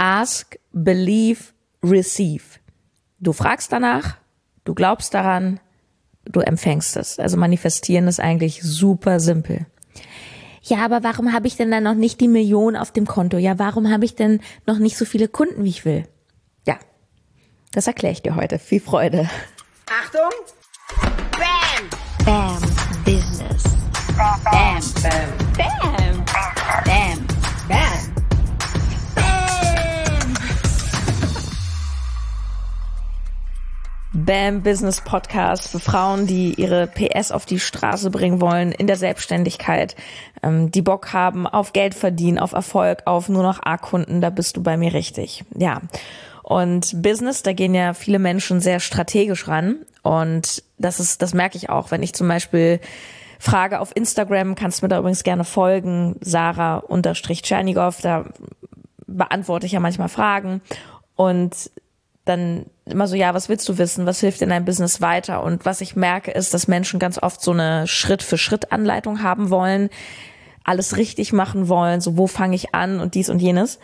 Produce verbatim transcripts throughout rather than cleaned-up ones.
Ask, believe, receive. Du fragst danach, du glaubst daran, du empfängst es. Also manifestieren ist eigentlich super simpel. Ja, aber warum habe ich denn dann noch nicht die Million auf dem Konto? Ja, warum habe ich denn noch nicht so viele Kunden, wie ich will? Ja, das erkläre ich dir heute. Viel Freude. Achtung! Bam! Bam Business. Bam! Bam! Bam. Bam. Bam! Bam Business Podcast für Frauen, die ihre P S auf die Straße bringen wollen in der Selbstständigkeit, ähm, die Bock haben auf Geld verdienen, auf Erfolg, auf nur noch A-Kunden, da bist du bei mir richtig. Ja. Und Business, da gehen ja viele Menschen sehr strategisch ran und das ist, das merke ich auch, wenn ich zum Beispiel frage auf Instagram, kannst du mir da übrigens gerne folgen, Sarah-Tschernigow, da beantworte ich ja manchmal Fragen und dann immer so, ja, was willst du wissen? Was hilft in deinem Business weiter? Und was ich merke, ist, dass Menschen ganz oft so eine Schritt-für-Schritt-Anleitung haben wollen, alles richtig machen wollen, so wo fange ich an und dies und jenes.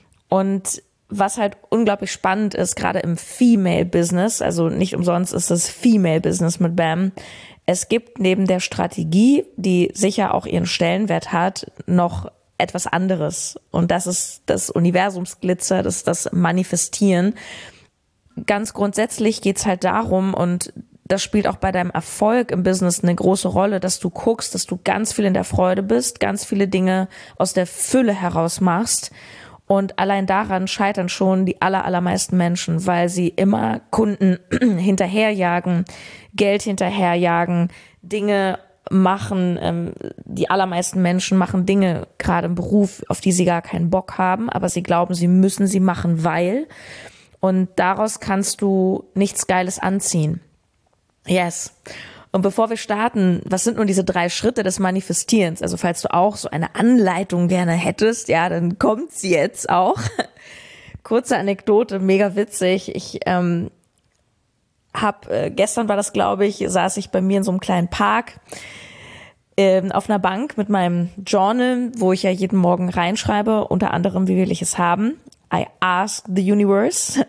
Und was halt unglaublich spannend ist, gerade im Female-Business, also nicht umsonst ist das Female-Business mit Bam, es gibt neben der Strategie, die sicher auch ihren Stellenwert hat, noch etwas anderes. Und das ist das Universumsglitzer, das ist das Manifestieren. Ganz grundsätzlich geht's halt darum, und das spielt auch bei deinem Erfolg im Business eine große Rolle, dass du guckst, dass du ganz viel in der Freude bist, ganz viele Dinge aus der Fülle heraus machst. Und allein daran scheitern schon die aller, allermeisten Menschen, weil sie immer Kunden hinterherjagen, Geld hinterherjagen, Dinge machen. Ähm, die allermeisten Menschen machen Dinge, gerade im Beruf, auf die sie gar keinen Bock haben, aber sie glauben, sie müssen sie machen, weil... Und daraus kannst du nichts Geiles anziehen. Yes. Und bevor wir starten, was sind nun diese drei Schritte des Manifestierens? Also falls du auch so eine Anleitung gerne hättest, ja, dann kommt sie jetzt auch. Kurze Anekdote, mega witzig. Ich ähm, hab, äh, gestern war das, glaube ich, saß ich bei mir in so einem kleinen Park ähm, auf einer Bank mit meinem Journal, wo ich ja jeden Morgen reinschreibe, unter anderem, wie will ich es haben? I ask the universe.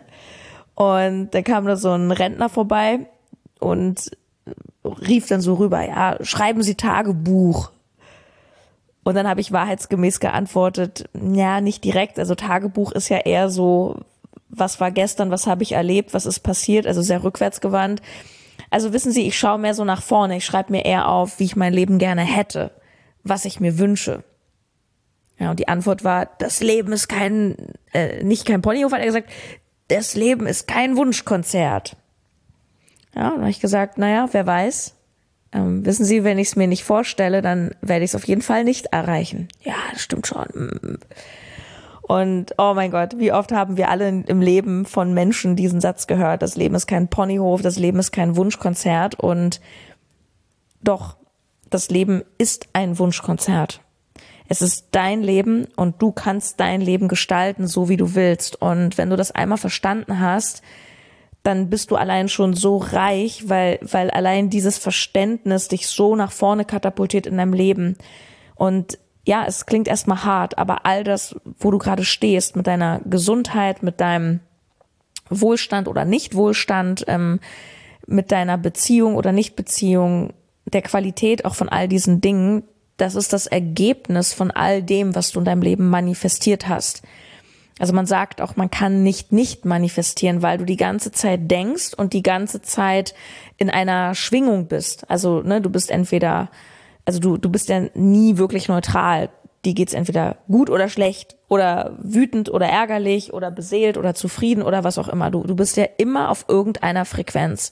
Und da kam da so ein Rentner vorbei und rief dann so rüber, ja, schreiben Sie Tagebuch. Und dann habe ich wahrheitsgemäß geantwortet, ja, nicht direkt. Also Tagebuch ist ja eher so, was war gestern, was habe ich erlebt, was ist passiert, also sehr rückwärtsgewandt. Also wissen Sie, ich schaue mehr so nach vorne, ich schreibe mir eher auf, wie ich mein Leben gerne hätte, was ich mir wünsche. Ja, und die Antwort war, das Leben ist kein, äh, nicht kein Ponyhof, hat er gesagt, das Leben ist kein Wunschkonzert. Ja, und dann habe ich gesagt, naja, wer weiß, ähm, wissen Sie, wenn ich es mir nicht vorstelle, dann werde ich es auf jeden Fall nicht erreichen. Ja, das stimmt schon. Und oh mein Gott, wie oft haben wir alle im Leben von Menschen diesen Satz gehört, das Leben ist kein Ponyhof, das Leben ist kein Wunschkonzert. Und doch, das Leben ist ein Wunschkonzert. Es ist dein Leben und du kannst dein Leben gestalten, so wie du willst. Und wenn du das einmal verstanden hast, dann bist du allein schon so reich, weil, weil allein dieses Verständnis dich so nach vorne katapultiert in deinem Leben. Und ja, es klingt erstmal hart, aber all das, wo du gerade stehst, mit deiner Gesundheit, mit deinem Wohlstand oder Nicht-Wohlstand, ähm, mit deiner Beziehung oder Nicht-Beziehung, der Qualität auch von all diesen Dingen, das ist das Ergebnis von all dem, was du in deinem Leben manifestiert hast. Also man sagt auch, man kann nicht nicht manifestieren, weil du die ganze Zeit denkst und die ganze Zeit in einer Schwingung bist. Also ne, du bist entweder, also du du bist ja nie wirklich neutral. Die geht's entweder gut oder schlecht oder wütend oder ärgerlich oder beseelt oder zufrieden oder was auch immer. Du du bist ja immer auf irgendeiner Frequenz.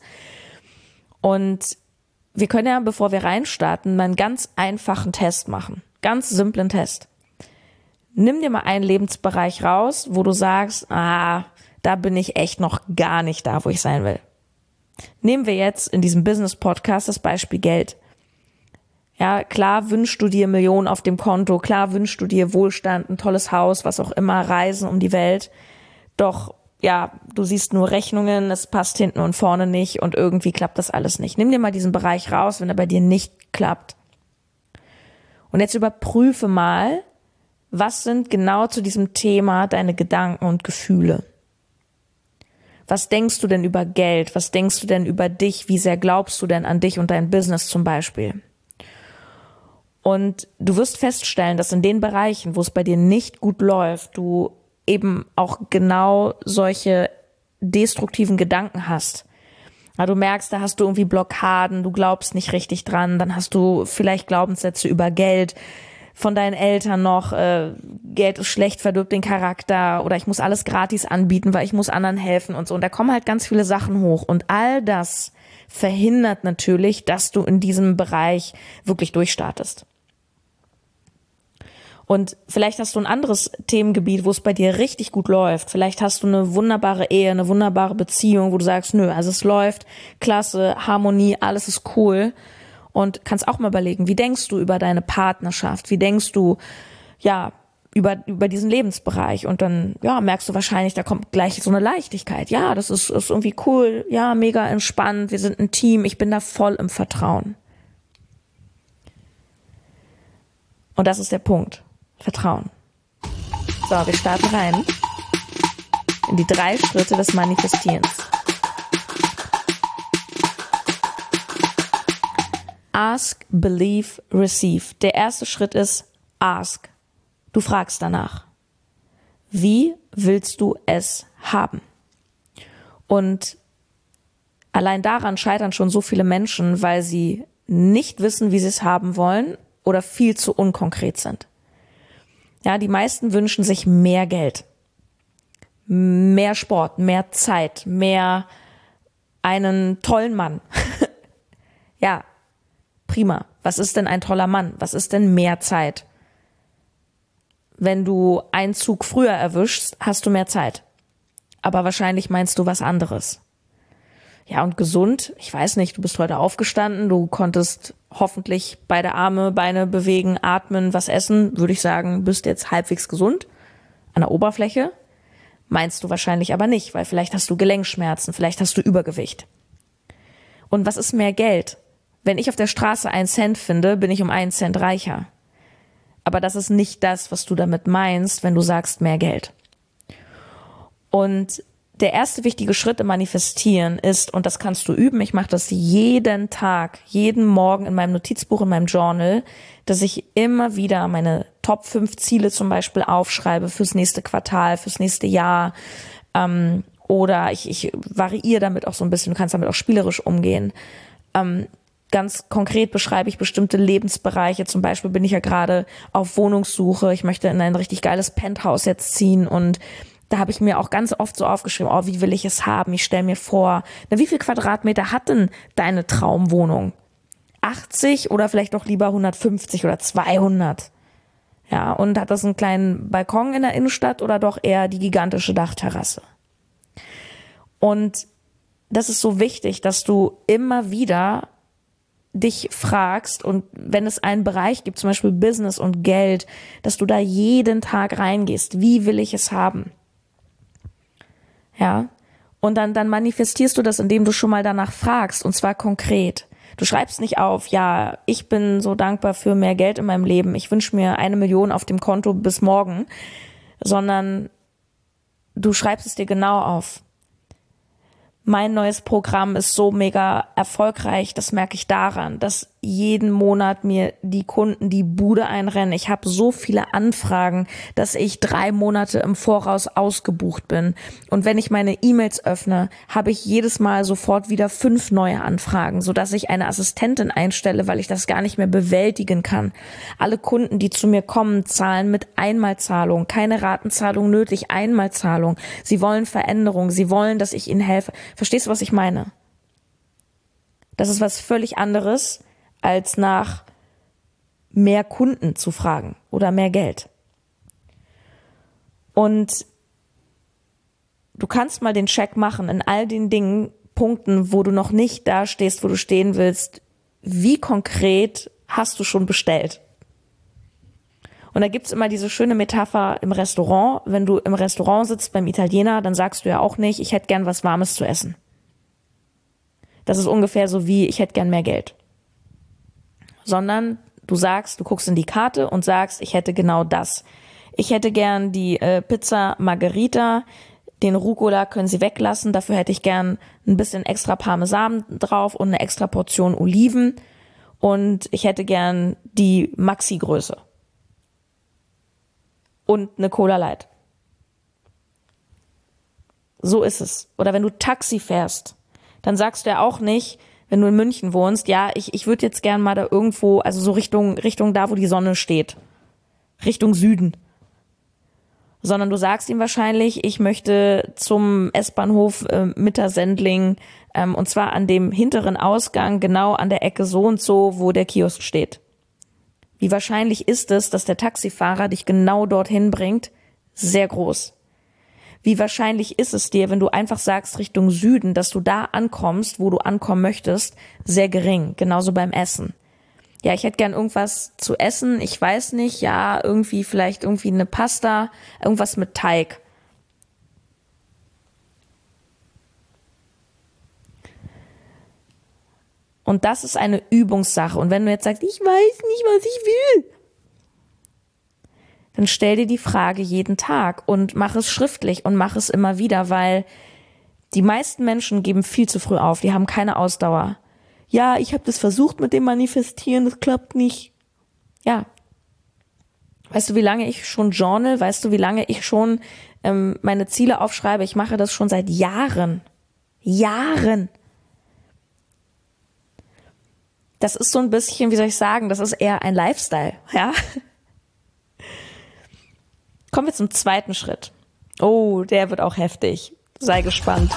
Und wir können ja, bevor wir reinstarten, mal einen ganz einfachen Test machen. Ganz simplen Test. Nimm dir mal einen Lebensbereich raus, wo du sagst, ah, da bin ich echt noch gar nicht da, wo ich sein will. Nehmen wir jetzt in diesem Business-Podcast das Beispiel Geld. Ja, klar wünschst du dir Millionen auf dem Konto, klar wünschst du dir Wohlstand, ein tolles Haus, was auch immer, Reisen um die Welt. Doch ja, du siehst nur Rechnungen, es passt hinten und vorne nicht und irgendwie klappt das alles nicht. Nimm dir mal diesen Bereich raus, wenn er bei dir nicht klappt. Und jetzt überprüfe mal, Was sind genau zu diesem Thema deine Gedanken und Gefühle? Was denkst du denn über Geld? Was denkst du denn über dich? Wie sehr glaubst du denn an dich und dein Business zum Beispiel? Und du wirst feststellen, dass in den Bereichen, wo es bei dir nicht gut läuft, du eben auch genau solche destruktiven Gedanken hast. Ja, du merkst, da hast du irgendwie Blockaden, du glaubst nicht richtig dran, dann hast du vielleicht Glaubenssätze über Geld von deinen Eltern noch, äh, Geld ist schlecht, verdirbt den Charakter oder ich muss alles gratis anbieten, weil ich muss anderen helfen und so. Und da kommen halt ganz viele Sachen hoch und all das verhindert natürlich, dass du in diesem Bereich wirklich durchstartest. Und vielleicht hast du ein anderes Themengebiet, wo es bei dir richtig gut läuft. Vielleicht hast du eine wunderbare Ehe, eine wunderbare Beziehung, wo du sagst, nö, also es läuft, klasse, Harmonie, alles ist cool. Und kannst auch mal überlegen, wie denkst du über deine Partnerschaft? Wie denkst du, ja, über, über diesen Lebensbereich? Und dann, ja, merkst du wahrscheinlich, da kommt gleich so eine Leichtigkeit. Ja, das ist, ist irgendwie cool. Ja, mega entspannt. Wir sind ein Team. Ich bin da voll im Vertrauen. Und das ist der Punkt. Vertrauen. So, wir starten rein in die drei Schritte des Manifestierens. Ask, believe, receive. Der erste Schritt ist ask. Du fragst danach. Wie willst du es haben? Und allein daran scheitern schon so viele Menschen, weil sie nicht wissen, wie sie es haben wollen oder viel zu unkonkret sind. Ja, die meisten wünschen sich mehr Geld, mehr Sport, mehr Zeit, mehr einen tollen Mann. Ja, prima. Was ist denn ein toller Mann? Was ist denn mehr Zeit? Wenn du einen Zug früher erwischst, hast du mehr Zeit. Aber wahrscheinlich meinst du was anderes. Ja, und gesund, ich weiß nicht, du bist heute aufgestanden, du konntest hoffentlich beide Arme, Beine bewegen, atmen, was essen, würde ich sagen, bist jetzt halbwegs gesund an der Oberfläche. Meinst du wahrscheinlich aber nicht, weil vielleicht hast du Gelenkschmerzen, vielleicht hast du Übergewicht. Und was ist mehr Geld? Wenn ich auf der Straße einen Cent finde, bin ich um einen Cent reicher. Aber das ist nicht das, was du damit meinst, wenn du sagst mehr Geld. Und der erste wichtige Schritt im Manifestieren ist, und das kannst du üben, ich mache das jeden Tag, jeden Morgen in meinem Notizbuch, in meinem Journal, dass ich immer wieder meine Top fünf Ziele zum Beispiel aufschreibe fürs nächste Quartal, fürs nächste Jahr, ähm, oder ich, ich variiere damit auch so ein bisschen, du kannst damit auch spielerisch umgehen. Ähm, ganz konkret beschreibe ich bestimmte Lebensbereiche, zum Beispiel bin ich ja gerade auf Wohnungssuche, ich möchte in ein richtig geiles Penthouse jetzt ziehen und da habe ich mir auch ganz oft so aufgeschrieben, oh, wie will ich es haben? Ich stelle mir vor, na, wie viel Quadratmeter hat denn deine Traumwohnung? achtzig oder vielleicht doch lieber hundertfünfzig oder zweihundert? Ja, und hat das einen kleinen Balkon in der Innenstadt oder doch eher die gigantische Dachterrasse? Und das ist so wichtig, dass du immer wieder dich fragst und wenn es einen Bereich gibt, zum Beispiel Business und Geld, dass du da jeden Tag reingehst. Wie will ich es haben? Ja, und dann, dann manifestierst du das, indem du schon mal danach fragst, und zwar konkret. Du schreibst nicht auf, ja, ich bin so dankbar für mehr Geld in meinem Leben, ich wünsche mir eine Million auf dem Konto bis morgen, sondern du schreibst es dir genau auf. Mein neues Programm ist so mega erfolgreich, das merke ich daran, dass jeden Monat mir die Kunden die Bude einrennen. Ich habe so viele Anfragen, dass ich drei Monate im Voraus ausgebucht bin. Und wenn ich meine E-Mails öffne, habe ich jedes Mal sofort wieder fünf neue Anfragen, sodass ich eine Assistentin einstelle, weil ich das gar nicht mehr bewältigen kann. Alle Kunden, die zu mir kommen, zahlen mit Einmalzahlung, keine Ratenzahlung nötig, Einmalzahlung. Sie wollen Veränderung, sie wollen, dass ich ihnen helfe. Verstehst du, was ich meine? Das ist was völlig anderes, als nach mehr Kunden zu fragen oder mehr Geld. Und du kannst mal den Check machen in all den Dingen, Punkten, wo du noch nicht da stehst, wo du stehen willst. Wie konkret hast du schon bestellt? Und da gibt's immer diese schöne Metapher im Restaurant. Wenn du im Restaurant sitzt beim Italiener, dann sagst du ja auch nicht, ich hätte gern was Warmes zu essen. Das ist ungefähr so wie, ich hätte gern mehr Geld. Sondern du sagst, du guckst in die Karte und sagst, ich hätte genau das. Ich hätte gern die äh, Pizza Margherita, den Rucola können Sie weglassen, dafür hätte ich gern ein bisschen extra Parmesan drauf und eine extra Portion Oliven und ich hätte gern die Maxi-Größe und eine Cola Light. So ist es. Oder wenn du Taxi fährst, dann sagst du ja auch nicht, wenn du in München wohnst, ja, ich, ich würde jetzt gern mal da irgendwo, also so Richtung, Richtung da, wo die Sonne steht. Richtung Süden. Sondern du sagst ihm wahrscheinlich, ich möchte zum S-Bahnhof äh, Mittersendling, ähm, und zwar an dem hinteren Ausgang, genau an der Ecke so und so, wo der Kiosk steht. Wie wahrscheinlich ist es, dass der Taxifahrer dich genau dorthin bringt? Sehr groß. Wie wahrscheinlich ist es dir, wenn du einfach sagst Richtung Süden, dass du da ankommst, wo du ankommen möchtest? Sehr gering. Genauso beim Essen. Ja, ich hätte gern irgendwas zu essen. Ich weiß nicht. Ja, irgendwie vielleicht irgendwie eine Pasta, irgendwas mit Teig. Und das ist eine Übungssache. Und wenn du jetzt sagst, ich weiß nicht, was ich will, dann stell dir die Frage jeden Tag und mach es schriftlich und mach es immer wieder, weil die meisten Menschen geben viel zu früh auf, die haben keine Ausdauer. Ja, ich habe das versucht mit dem Manifestieren, das klappt nicht. Ja. Weißt du, wie lange ich schon journal? Weißt du, wie lange ich schon ähm, meine Ziele aufschreibe? Ich mache das schon seit Jahren. Jahren. Das ist so ein bisschen, wie soll ich sagen, das ist eher ein Lifestyle, ja. Kommen wir zum zweiten Schritt. Oh, der wird auch heftig. Sei gespannt.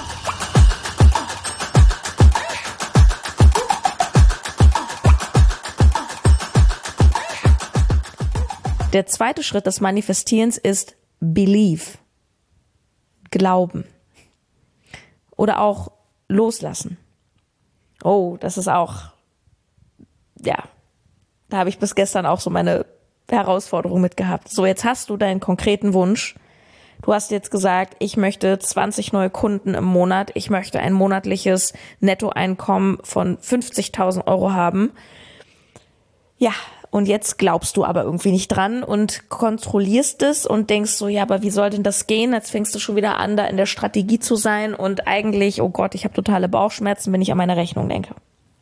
Der zweite Schritt des Manifestierens ist Believe. Glauben. Oder auch loslassen. Oh, das ist auch, ja, da habe ich bis gestern auch so meine Herausforderung mit gehabt. So, jetzt hast du deinen konkreten Wunsch. Du hast jetzt gesagt, ich möchte zwanzig neue Kunden im Monat. Ich möchte ein monatliches Nettoeinkommen von fünfzigtausend Euro haben. Ja, und jetzt glaubst du aber irgendwie nicht dran und kontrollierst es und denkst so, ja, aber wie soll denn das gehen? Jetzt fängst du schon wieder an, da in der Strategie zu sein und eigentlich, oh Gott, ich habe totale Bauchschmerzen, wenn ich an meine Rechnung denke.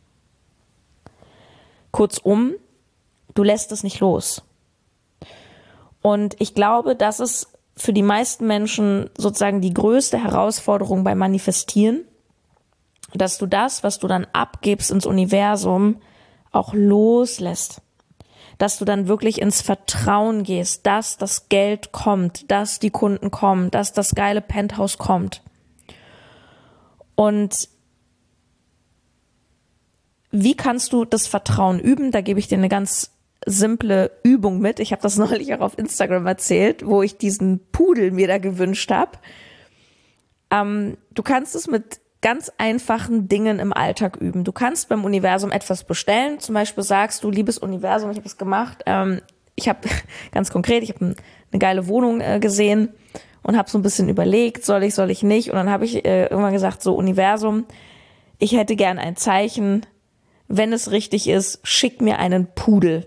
Kurzum, du lässt es nicht los. Und ich glaube, das ist für die meisten Menschen sozusagen die größte Herausforderung beim Manifestieren, dass du das, was du dann abgibst ins Universum, auch loslässt. Dass du dann wirklich ins Vertrauen gehst, dass das Geld kommt, dass die Kunden kommen, dass das geile Penthouse kommt. Und wie kannst du das Vertrauen üben? Da gebe ich dir eine ganz simple Übung mit. Ich habe das neulich auch auf Instagram erzählt, wo ich diesen Pudel mir da gewünscht habe. Ähm, du kannst es mit ganz einfachen Dingen im Alltag üben. Du kannst beim Universum etwas bestellen. Zum Beispiel sagst du, liebes Universum, ich habe es gemacht. Ähm, ich habe ganz konkret, ich habe eine geile Wohnung äh, gesehen und habe so ein bisschen überlegt, soll ich, soll ich nicht. Und dann habe ich äh, irgendwann gesagt, so Universum, ich hätte gern ein Zeichen. Wenn es richtig ist, schick mir einen Pudel.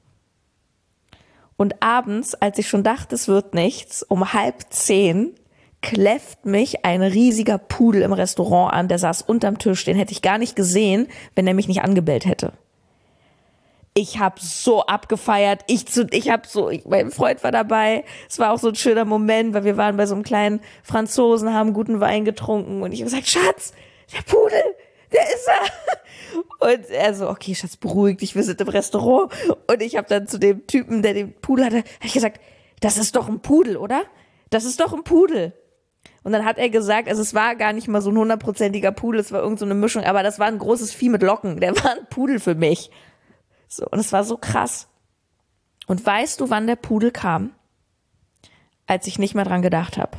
Und abends, als ich schon dachte, es wird nichts, um halb zehn kläfft mich ein riesiger Pudel im Restaurant an, der saß unterm Tisch, den hätte ich gar nicht gesehen, wenn er mich nicht angebellt hätte. Ich habe so abgefeiert, ich zu, ich habe so, ich, mein Freund war dabei, es war auch so ein schöner Moment, weil wir waren bei so einem kleinen Franzosen, haben guten Wein getrunken und ich habe gesagt, Schatz, der Pudel, der ist er. Und er so, okay, Schatz, beruhig dich, wir sind im Restaurant. Und ich habe dann zu dem Typen, der den Pudel hatte, hab ich gesagt, das ist doch ein Pudel, oder? Das ist doch ein Pudel. Und dann hat er gesagt, also es war gar nicht mal so ein hundertprozentiger Pudel, es war irgend so eine Mischung, aber das war ein großes Vieh mit Locken, der war ein Pudel für mich. So, und es war so krass. Und weißt du, wann der Pudel kam? Als ich nicht mehr dran gedacht habe.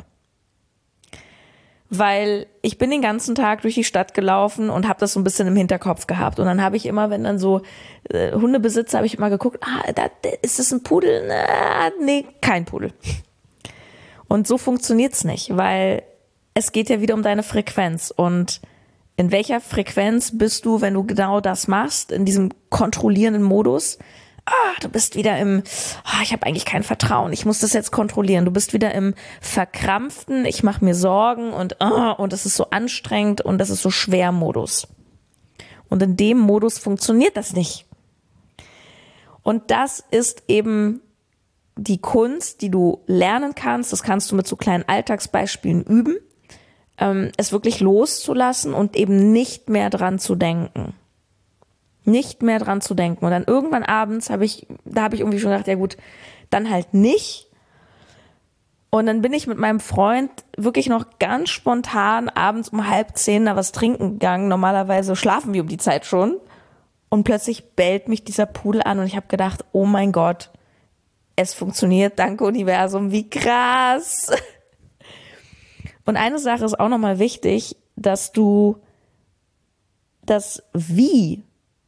Weil ich bin den ganzen Tag durch die Stadt gelaufen und habe das so ein bisschen im Hinterkopf gehabt. Und dann habe ich immer, wenn dann so äh, Hundebesitzer, habe ich immer geguckt, ah, da, ist das ein Pudel? Na, nee, kein Pudel. Und so funktioniert's nicht, weil es geht ja wieder um deine Frequenz. Und in welcher Frequenz bist du, wenn du genau das machst, in diesem kontrollierenden Modus? ah, du bist wieder im, ah, ich habe eigentlich kein Vertrauen, ich muss das jetzt kontrollieren. Du bist wieder im Verkrampften, ich mache mir Sorgen und ah, und das ist so anstrengend und das ist so schwer Modus. Und in dem Modus funktioniert das nicht. Und das ist eben die Kunst, die du lernen kannst. Das kannst du mit so kleinen Alltagsbeispielen üben, ähm, es wirklich loszulassen und eben nicht mehr dran zu denken. Nicht mehr dran zu denken. Und dann irgendwann abends habe ich, da habe ich irgendwie schon gedacht, ja gut, dann halt nicht. Und dann bin ich mit meinem Freund wirklich noch ganz spontan abends um halb zehn da was trinken gegangen. Normalerweise schlafen wir um die Zeit schon. Und plötzlich bellt mich dieser Pudel an und ich habe gedacht, oh mein Gott, es funktioniert, danke Universum, wie krass. Und eine Sache ist auch nochmal wichtig, dass du das Wie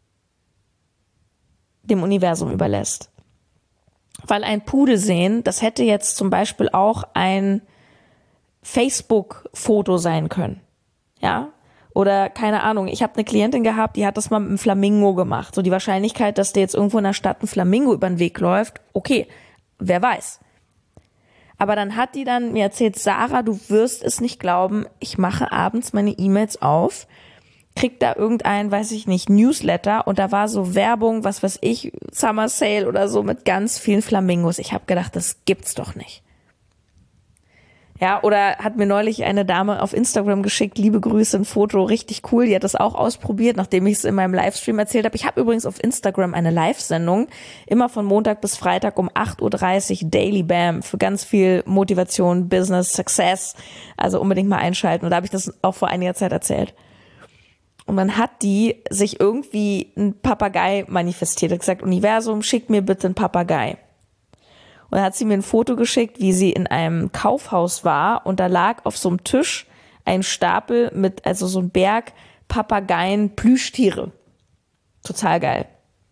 dem Universum überlässt. Weil ein Pudel sehen, das hätte jetzt zum Beispiel auch ein Facebook-Foto sein können. Ja? Oder keine Ahnung, ich habe eine Klientin gehabt, die hat das mal mit einem Flamingo gemacht. So die Wahrscheinlichkeit, dass dir jetzt irgendwo in der Stadt ein Flamingo über den Weg läuft, okay, wer weiß. Aber dann hat die dann mir erzählt, Sarah, du wirst es nicht glauben, ich mache abends meine E-Mails auf, krieg da irgendein, weiß ich nicht, Newsletter und da war so Werbung, was weiß ich, Summer Sale oder so mit ganz vielen Flamingos. Ich habe gedacht, das gibt's doch nicht. Ja, oder hat mir neulich eine Dame auf Instagram geschickt, liebe Grüße, ein Foto, richtig cool, die hat das auch ausprobiert, nachdem ich es in meinem Livestream erzählt habe. Ich habe übrigens auf Instagram eine Live-Sendung, immer von Montag bis Freitag um acht Uhr dreißig, Daily Bam, für ganz viel Motivation, Business, Success, also unbedingt mal einschalten. Und da habe ich das auch vor einiger Zeit erzählt. Und dann hat die sich irgendwie ein Papagei manifestiert, hat gesagt, Universum, schick mir bitte einen Papagei. Und dann hat sie mir ein Foto geschickt, wie sie in einem Kaufhaus war und da lag auf so einem Tisch ein Stapel mit, also so ein Berg Papageien, Plüschtiere. Total geil.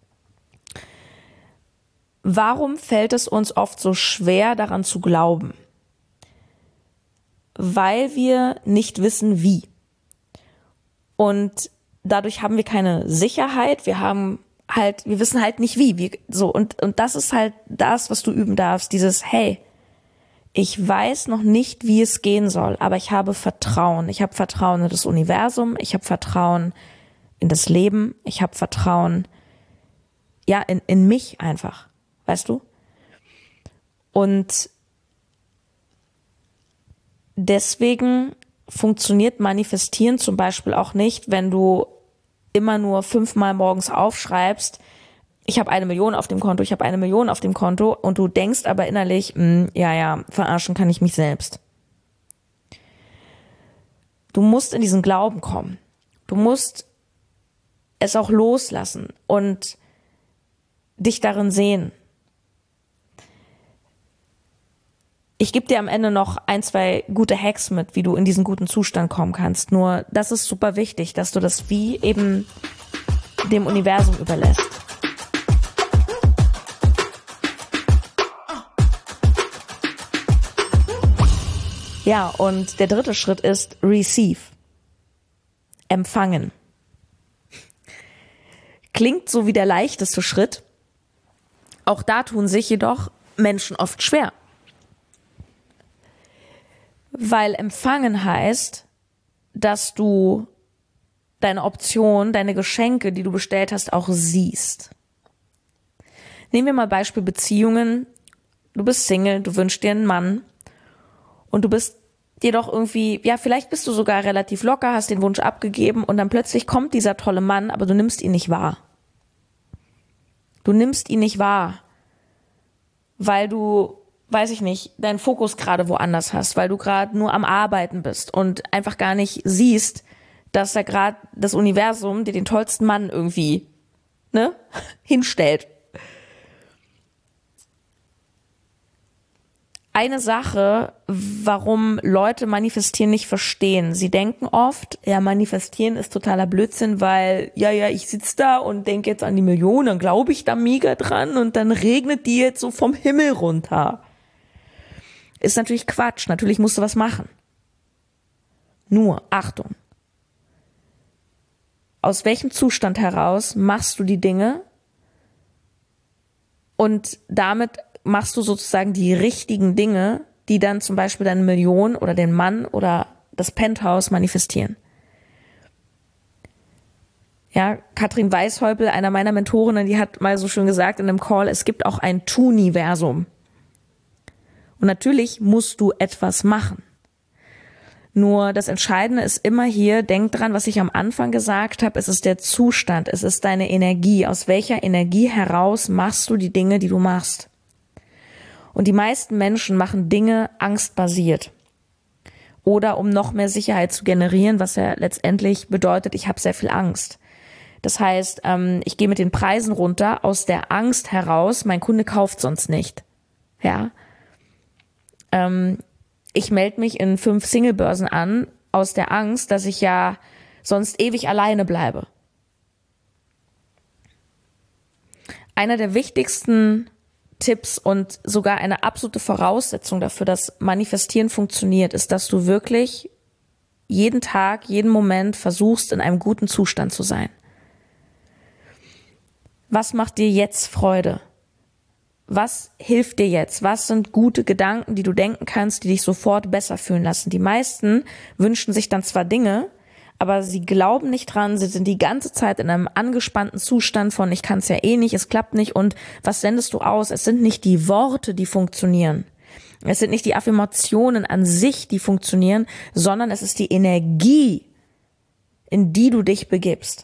Warum fällt es uns oft so schwer, daran zu glauben? Weil wir nicht wissen, wie. Und dadurch haben wir keine Sicherheit, wir haben halt, wir wissen halt nicht wie, wie so und und das ist halt das, was du üben darfst, dieses hey, ich weiß noch nicht, wie es gehen soll, aber ich habe Vertrauen, ich habe Vertrauen in das Universum, ich habe Vertrauen in das Leben, ich habe Vertrauen ja in in mich einfach, weißt du? Und deswegen funktioniert Manifestieren zum Beispiel auch nicht, wenn du immer nur fünfmal morgens aufschreibst, ich habe eine Million auf dem Konto, ich habe eine Million auf dem Konto und du denkst aber innerlich, mh, ja, ja, verarschen kann ich mich selbst. Du musst in diesen Glauben kommen. Du musst es auch loslassen und dich darin sehen. Ich gebe dir am Ende noch ein, zwei gute Hacks mit, wie du in diesen guten Zustand kommen kannst. Nur das ist super wichtig, dass du das Wie eben dem Universum überlässt. Ja, und der dritte Schritt ist Receive. Empfangen. Klingt so wie der leichteste Schritt. Auch da tun sich jedoch Menschen oft schwer. Weil empfangen heißt, dass du deine Option, deine Geschenke, die du bestellt hast, auch siehst. Nehmen wir mal Beispiel Beziehungen. Du bist Single, du wünschst dir einen Mann und du bist jedoch irgendwie, ja, vielleicht bist du sogar relativ locker, hast den Wunsch abgegeben und dann plötzlich kommt dieser tolle Mann, aber du nimmst ihn nicht wahr. Du nimmst ihn nicht wahr, weil du weiß ich nicht, deinen Fokus gerade woanders hast, weil du gerade nur am Arbeiten bist und einfach gar nicht siehst, dass da gerade das Universum dir den tollsten Mann irgendwie, ne, hinstellt. Eine Sache, warum Leute manifestieren nicht verstehen. Sie denken oft, ja, manifestieren ist totaler Blödsinn, weil, ja, ja, ich sitze da und denke jetzt an die Millionen, dann glaube ich da mega dran und dann regnet die jetzt so vom Himmel runter. Ist natürlich Quatsch. Natürlich musst du was machen. Nur, Achtung. Aus welchem Zustand heraus machst du die Dinge? Und damit machst du sozusagen die richtigen Dinge, die dann zum Beispiel deine Million oder den Mann oder das Penthouse manifestieren. Ja, Katrin Weishäupel, einer meiner Mentorinnen, die hat mal so schön gesagt in einem Call, es gibt auch ein Tuniversum. Und natürlich musst du etwas machen. Nur das Entscheidende ist immer hier, denk dran, was ich am Anfang gesagt habe, es ist der Zustand, es ist deine Energie. Aus welcher Energie heraus machst du die Dinge, die du machst? Und die meisten Menschen machen Dinge angstbasiert. Oder um noch mehr Sicherheit zu generieren, was ja letztendlich bedeutet, ich habe sehr viel Angst. Das heißt, ich gehe mit den Preisen runter aus der Angst heraus, mein Kunde kauft sonst nicht. Ja. Ich melde mich in fünf Singlebörsen an, aus der Angst, dass ich ja sonst ewig alleine bleibe. Einer der wichtigsten Tipps und sogar eine absolute Voraussetzung dafür, dass Manifestieren funktioniert, ist, dass du wirklich jeden Tag, jeden Moment versuchst, in einem guten Zustand zu sein. Was macht dir jetzt Freude? Was hilft dir jetzt? Was sind gute Gedanken, die du denken kannst, die dich sofort besser fühlen lassen? Die meisten wünschen sich dann zwar Dinge, aber sie glauben nicht dran, sie sind die ganze Zeit in einem angespannten Zustand von ich kann es ja eh nicht, es klappt nicht und was sendest du aus? Es sind nicht die Worte, die funktionieren. Es sind nicht die Affirmationen an sich, die funktionieren, sondern es ist die Energie, in die du dich begibst.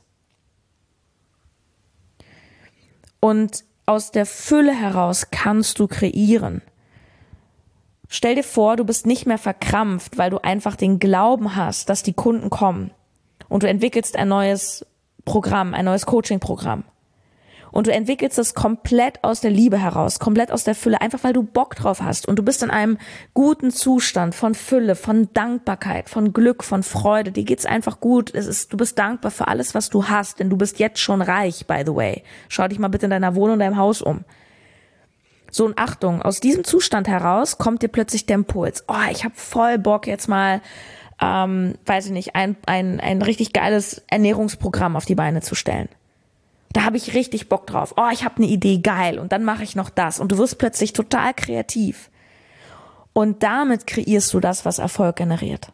Und aus der Fülle heraus kannst du kreieren. Stell dir vor, du bist nicht mehr verkrampft, weil du einfach den Glauben hast, dass die Kunden kommen. Und du entwickelst ein neues Programm, ein neues Coaching-Programm. Und du entwickelst es komplett aus der Liebe heraus, komplett aus der Fülle, einfach weil du Bock drauf hast. Und du bist in einem guten Zustand von Fülle, von Dankbarkeit, von Glück, von Freude. Dir geht's einfach gut. Es ist, du bist dankbar für alles, was du hast, denn du bist jetzt schon reich, by the way. Schau dich mal bitte in deiner Wohnung, in deinem Haus um. So, und Achtung, aus diesem Zustand heraus kommt dir plötzlich der Impuls. Oh, ich habe voll Bock jetzt mal, ähm, weiß ich nicht, ein, ein, ein richtig geiles Ernährungsprogramm auf die Beine zu stellen. Da habe ich richtig Bock drauf. Oh, ich habe eine Idee, geil. Und dann mache ich noch das. Und du wirst plötzlich total kreativ. Und damit kreierst du das, was Erfolg generiert.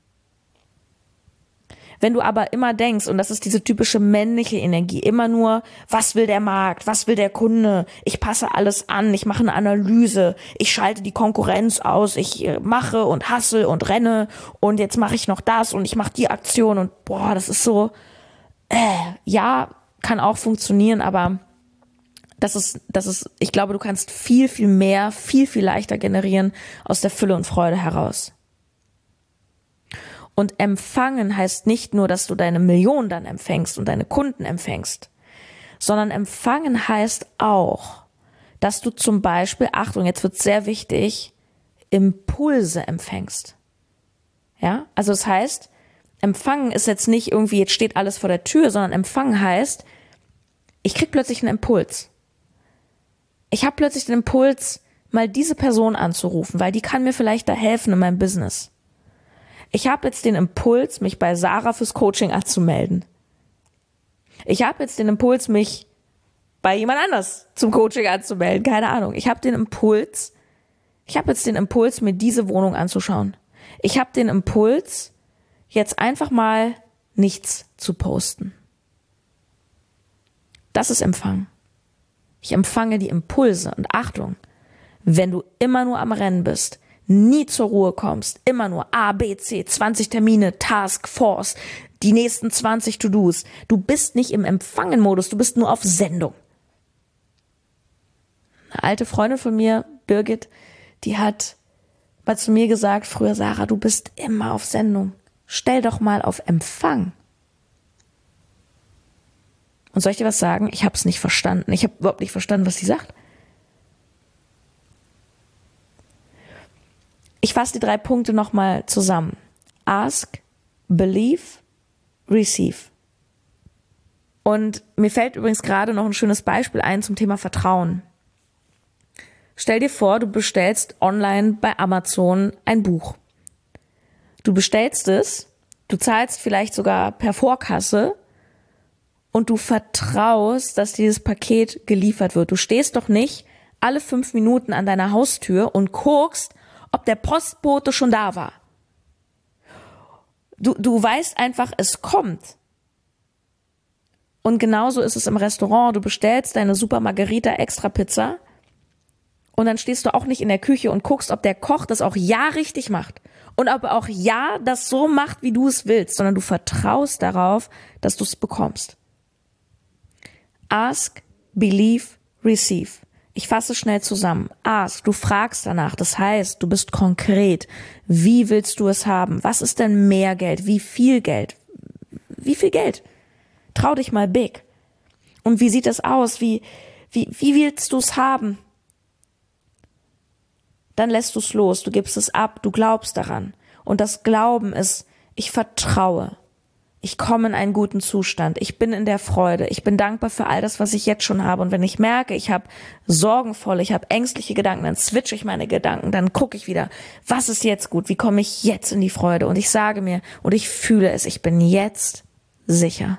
Wenn du aber immer denkst, und das ist diese typische männliche Energie, immer nur, was will der Markt, was will der Kunde, ich passe alles an, ich mache eine Analyse, ich schalte die Konkurrenz aus, ich mache und hassel und renne und jetzt mache ich noch das und ich mache die Aktion und boah, das ist so, äh, ja, kann auch funktionieren, aber das ist, das ist, ich glaube, du kannst viel, viel mehr, viel, viel leichter generieren aus der Fülle und Freude heraus. Und empfangen heißt nicht nur, dass du deine Million dann empfängst und deine Kunden empfängst, sondern empfangen heißt auch, dass du zum Beispiel, Achtung, jetzt wird es sehr wichtig, Impulse empfängst. Ja, also das heißt, Empfangen ist jetzt nicht irgendwie, jetzt steht alles vor der Tür, sondern Empfangen heißt, ich krieg plötzlich einen Impuls. Ich habe plötzlich den Impuls, mal diese Person anzurufen, weil die kann mir vielleicht da helfen in meinem Business. Ich habe jetzt den Impuls, mich bei Sarah fürs Coaching anzumelden. Ich habe jetzt den Impuls, mich bei jemand anders zum Coaching anzumelden. Keine Ahnung. Ich habe den Impuls, ich habe jetzt den Impuls, mir diese Wohnung anzuschauen. Ich habe den Impuls, jetzt einfach mal nichts zu posten. Das ist Empfang. Ich empfange die Impulse und Achtung, wenn du immer nur am Rennen bist, nie zur Ruhe kommst, immer nur A, B, C, zwanzig Termine, Task, Force, die nächsten zwanzig To-Dos. Du bist nicht im Empfangen-Modus, du bist nur auf Sendung. Eine alte Freundin von mir, Birgit, die hat mal zu mir gesagt, früher, Sarah, du bist immer auf Sendung. Stell doch mal auf Empfang. Und soll ich dir was sagen? Ich habe es nicht verstanden. Ich habe überhaupt nicht verstanden, was sie sagt. Ich fasse die drei Punkte nochmal zusammen. Ask, believe, receive. Und mir fällt übrigens gerade noch ein schönes Beispiel ein zum Thema Vertrauen. Stell dir vor, du bestellst online bei Amazon ein Buch. Du bestellst es, du zahlst vielleicht sogar per Vorkasse und du vertraust, dass dieses Paket geliefert wird. Du stehst doch nicht alle fünf Minuten an deiner Haustür und guckst, ob der Postbote schon da war. Du, du weißt einfach, es kommt. Und genauso ist es im Restaurant. Du bestellst deine Super Margherita Extra Pizza und dann stehst du auch nicht in der Küche und guckst, ob der Koch das auch ja richtig macht und ob er auch ja das so macht, wie du es willst, sondern du vertraust darauf, dass du es bekommst. Ask, believe, receive. Ich fasse schnell zusammen. Ask, du fragst danach. Das heißt, du bist konkret. Wie willst du es haben? Was ist denn mehr Geld? Wie viel Geld? Wie viel Geld? Trau dich mal big. Und wie sieht es aus? Wie, wie, wie willst du es haben? Dann lässt du es los. Du gibst es ab. Du glaubst daran. Und das Glauben ist, ich vertraue. Ich komme in einen guten Zustand. Ich bin in der Freude. Ich bin dankbar für all das, was ich jetzt schon habe. Und wenn ich merke, ich habe sorgenvolle, ich habe ängstliche Gedanken, dann switche ich meine Gedanken. Dann gucke ich wieder, was ist jetzt gut? Wie komme ich jetzt in die Freude? Und ich sage mir, und ich fühle es, ich bin jetzt sicher.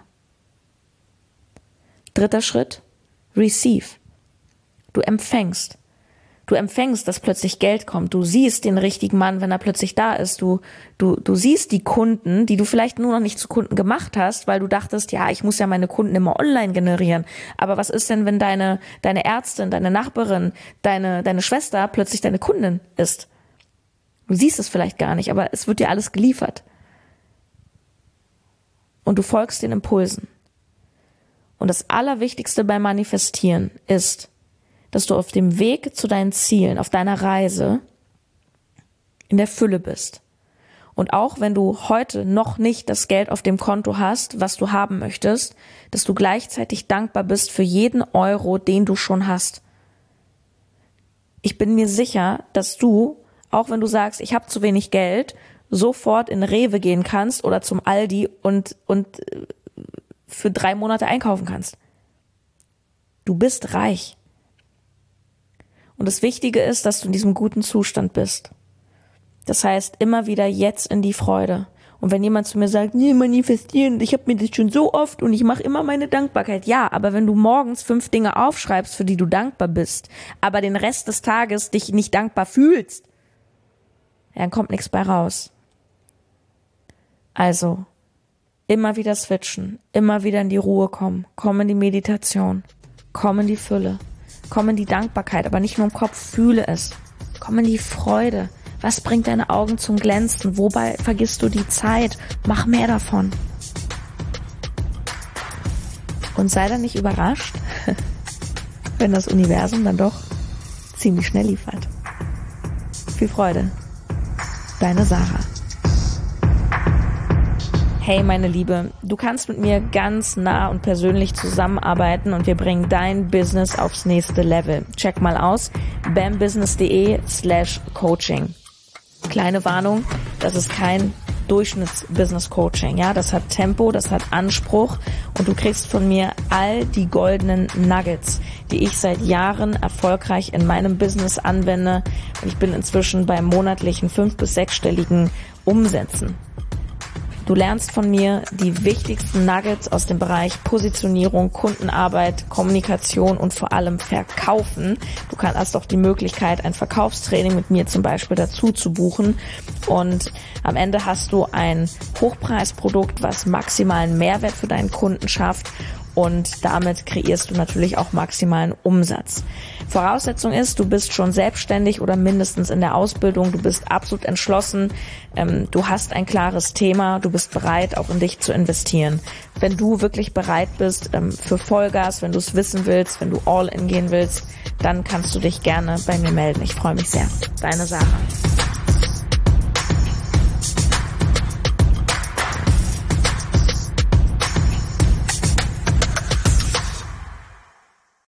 Dritter Schritt, receive. Du empfängst. Du empfängst, dass plötzlich Geld kommt. Du siehst den richtigen Mann, wenn er plötzlich da ist. Du, du, du siehst die Kunden, die du vielleicht nur noch nicht zu Kunden gemacht hast, weil du dachtest, ja, ich muss ja meine Kunden immer online generieren. Aber was ist denn, wenn deine, deine Ärztin, deine Nachbarin, deine, deine Schwester plötzlich deine Kundin ist? Du siehst es vielleicht gar nicht, aber es wird dir alles geliefert. Und du folgst den Impulsen. Und das Allerwichtigste beim Manifestieren ist, dass du auf dem Weg zu deinen Zielen, auf deiner Reise in der Fülle bist. Und auch wenn du heute noch nicht das Geld auf dem Konto hast, was du haben möchtest, dass du gleichzeitig dankbar bist für jeden Euro, den du schon hast. Ich bin mir sicher, dass du, auch wenn du sagst, ich habe zu wenig Geld, sofort in Rewe gehen kannst oder zum Aldi und, und für drei Monate einkaufen kannst. Du bist reich. Und das Wichtige ist, dass du in diesem guten Zustand bist. Das heißt, immer wieder jetzt in die Freude. Und wenn jemand zu mir sagt, nee, manifestieren, ich habe mir das schon so oft und ich mache immer meine Dankbarkeit. Ja, aber wenn du morgens fünf Dinge aufschreibst, für die du dankbar bist, aber den Rest des Tages dich nicht dankbar fühlst, dann kommt nichts bei raus. Also, immer wieder switchen, immer wieder in die Ruhe kommen, komm in die Meditation, komm in die Fülle. Komm in die Dankbarkeit, aber nicht nur im Kopf, fühle es. Komm in die Freude. Was bringt deine Augen zum Glänzen? Wobei vergisst du die Zeit? Mach mehr davon. Und sei dann nicht überrascht, wenn das Universum dann doch ziemlich schnell liefert. Viel Freude. Deine Sarah. Hey meine Liebe, du kannst mit mir ganz nah und persönlich zusammenarbeiten und wir bringen dein Business aufs nächste Level. Check mal aus, bambusiness.de slash coaching. Kleine Warnung, das ist kein Durchschnitts-Business-Coaching. Ja, das hat Tempo, das hat Anspruch und du kriegst von mir all die goldenen Nuggets, die ich seit Jahren erfolgreich in meinem Business anwende. Und ich bin inzwischen bei monatlichen fünf- bis sechsstelligen Umsätzen. Du lernst von mir die wichtigsten Nuggets aus dem Bereich Positionierung, Kundenarbeit, Kommunikation und vor allem Verkaufen. Du hast auch die Möglichkeit, ein Verkaufstraining mit mir zum Beispiel dazu zu buchen. Und am Ende hast du ein Hochpreisprodukt, was maximalen Mehrwert für deinen Kunden schafft. Und damit kreierst du natürlich auch maximalen Umsatz. Voraussetzung ist, du bist schon selbstständig oder mindestens in der Ausbildung, du bist absolut entschlossen, ähm, du hast ein klares Thema, du bist bereit, auch in dich zu investieren. Wenn du wirklich bereit bist ähm, für Vollgas, wenn du es wissen willst, wenn du all in gehen willst, dann kannst du dich gerne bei mir melden. Ich freue mich sehr. Deine Sarah.